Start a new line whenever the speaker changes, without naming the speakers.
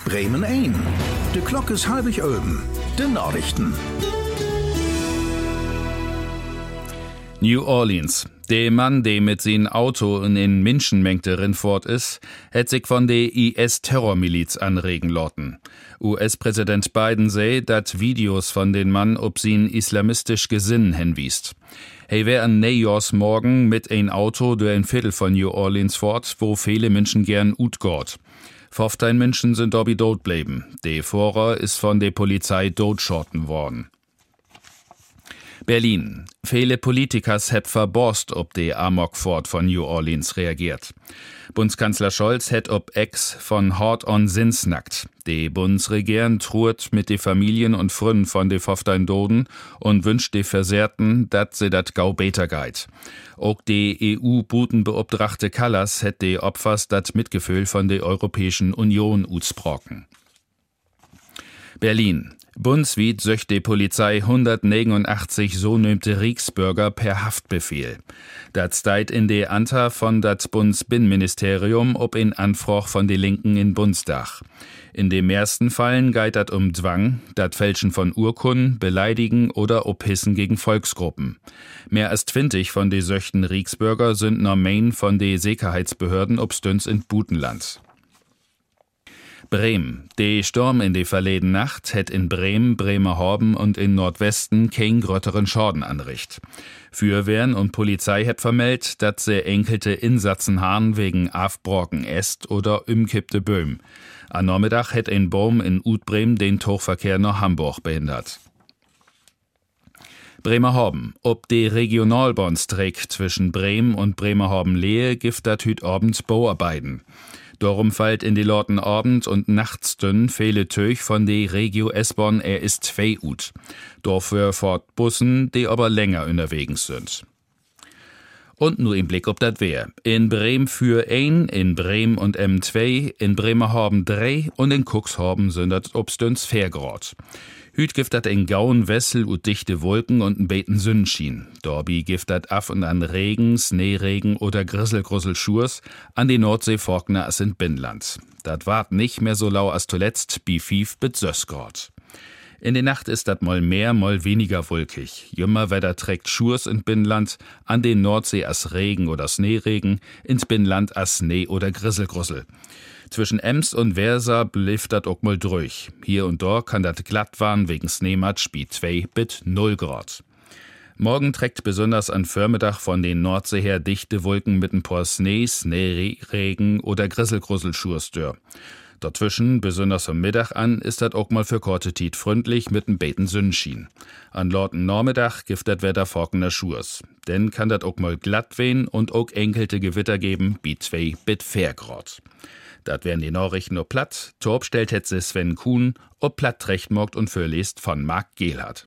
Bremen 1. De klok is halbig oben. De Nachrichten.
New Orleans. Der Mann, der mit seinem Auto in Menschenmenge rinfort ist, hat sich von der IS-Terrormiliz anregen lassen. US-Präsident Biden sei, dat Videos von den Mann ob sin islamistisch Gesinn hinwiest. Hey wär an Neujahrsmorgen mit ein Auto durch ein Viertel von New Orleans fort, wo viele Menschen gern utgort. 15 Menschen sind dabei tot bleiben. Der Fahrer ist von der Polizei totschossen worden. Berlin. Viele Politikers heb verborst, ob de Amokfort von New Orleans reagiert. Bundeskanzler Scholz het ob Ex von hart on Sinn snackt. De Bundesregierung truht mit de Familien und Fründen von de 15 Doden und wünscht de Versehrten, dat se dat gau beter geit. Auch de EU-Butenbeobdrachte Kallas het de Opfers dat Mitgefühl von de Europäischen Union utsprocken. Berlin. Bundesweit söcht die Polizei 189 sogenannte Reichsbürger per Haftbefehl. Dat steit in de Anta von dat Bundesbinnenministerium ob in Anfrage von de Linken in Bundestag. In den meisten Fallen geht dat um Zwang, dat Fälschen von Urkunden, Beleidigen oder Obhissen gegen Volksgruppen. Mehr als 20 von de söchten Reichsbürger sind normain von de Sicherheitsbehörden obstüns in Butenland. Bremen. Der Sturm in der verleden Nacht hat in Bremen, Bremerhaven und in Nordwesten kein grötteren Schaden anricht. Feuerwehren und Polizei hat vermeldet, dass sie enkelte Insatzen haben wegen Afbrocken Est oder umkippte Böhm. Am Nachmittag hat ein Baum in Utbremen den Togverkehr nach Hamburg behindert. Bremerhaven. Ob die Regionalbahnstreck zwischen Bremen und Bremerhaven-Lehe gibt dat hüt abends Bauarbeiten. Darum fällt in die Lorten Abend- und Nachtstunden viele Töch von der Regio S-Bahn RS2 ut. Dafür fort Bussen, die aber länger unterwegs sind. Und nur im Blick ob dat wär. In Bremen für 1, in Bremen und M2, in Bremerhaven 3 und in Cuxhaven sind dat obstüns 4 Grad. Hüt gibt dat in gauen Wessel und dichte Wolken und n beten Sonnenschien. Dorbi gibt dat af und an Regen, Schneeregen oder Grisselgrusselschurs an die Nordsee forkner as in Binnland. Dat wart nicht mehr so lau as zuletzt, bi 5 bis 6 Grad. In der Nacht ist dat mal mehr, mal weniger wolkig. Jümmer Wetter trägt Schurs in Binnland, an den Nordsee as Regen oder Schneeregen, ins Binnland as Schnee oder Grisselgrussel. Zwischen Ems und Weser blieft dat auch mal durch. Hier und dort kann dat glatt waren wegen Schneematsch bi 2 bis 0 Grad. Morgen trägt besonders an Vormittag von den Nordsee her dichte Wolken mit ein paar Schnee, Schneeregen oder Grisselgrusselschurstör. Dazwischen, besonders am Mittag an, ist dat auch mal für kurze Zeit freundlich mit n beten Sonnenschien. An Lorten Nachmittag gibt dat Wetter forkener Schurs. Denn kann dat auch mal glatt wehen und auch enkelte Gewitter geben, bi 2 bis 4 Grad. Dat wären die Nachrichten ob platt. Torb stellt het se Sven Kuhn, ob platt recht morgt und vorlest von Marc Gehlhardt.